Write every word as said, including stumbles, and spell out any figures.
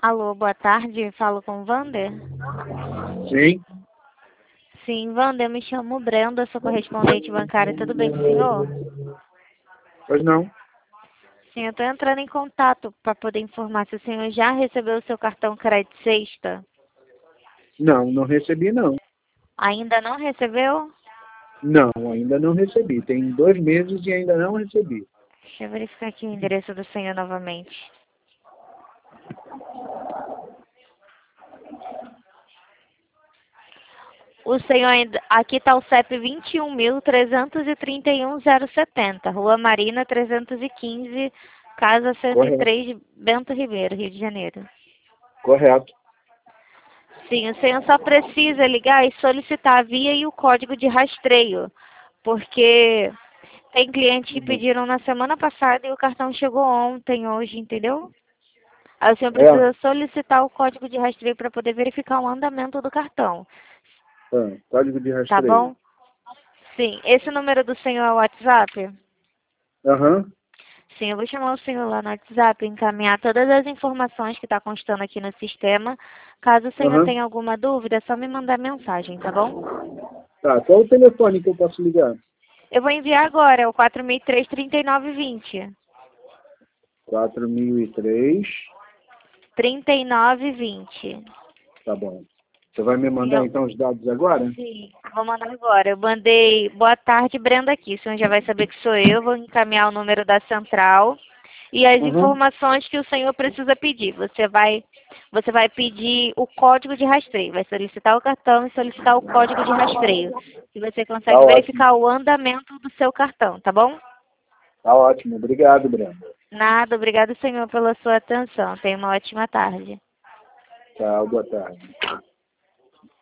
Alô, boa tarde. Falo com o Wander? Sim. Sim, Wander, eu me chamo Brenda, sou correspondente bancária. Tudo bem com o senhor? Pois não. Sim, eu estou entrando em contato para poder informar se o senhor já recebeu o seu cartão crédito sexta. Não, não recebi não. Ainda não recebeu? Não, ainda não recebi. Tem dois meses e ainda não recebi. Deixa eu verificar aqui o endereço do senhor novamente. O senhor ainda... Aqui está o C E P vinte e um mil trezentos e trinta e um zero setenta, Rua Marina trezentos e quinze, Casa cento e três, Bento Ribeiro, Rio de Janeiro. Correto. Sim, o senhor só precisa ligar e solicitar a via e o código de rastreio, porque tem clientes que Uhum. pediram na semana passada e o cartão chegou ontem, hoje, entendeu? Aí o senhor É. precisa solicitar o código de rastreio para poder verificar o andamento do cartão, Ah, código de tá rastreio. bom? Sim, esse número do senhor é o WhatsApp? Aham. Sim, eu vou chamar o senhor lá no WhatsApp, encaminhar todas as informações que está constando aqui no sistema. Caso o senhor Aham. tenha alguma dúvida, é só me mandar mensagem, tá bom? Tá, qual o telefone que eu posso ligar? Eu vou enviar agora, é o quatro mil e três, trinta e nove vinte. quatro mil e três. trinta e nove vinte. Tá bom. Você vai me Sim, mandar eu... então os dados agora? Sim, vou mandar agora. Eu mandei boa tarde, Brenda, aqui. O senhor já vai saber que sou eu. Vou encaminhar o número da central e as Uhum. informações que o senhor precisa pedir. Você vai, você vai pedir o código de rastreio. Vai solicitar o cartão e solicitar o código de rastreio. E você Tá consegue ótimo. verificar o andamento do seu cartão, tá bom? Tá ótimo. Obrigado, Brenda. Nada, obrigado, senhor, pela sua atenção. Tenha uma ótima tarde. Tchau, boa tarde.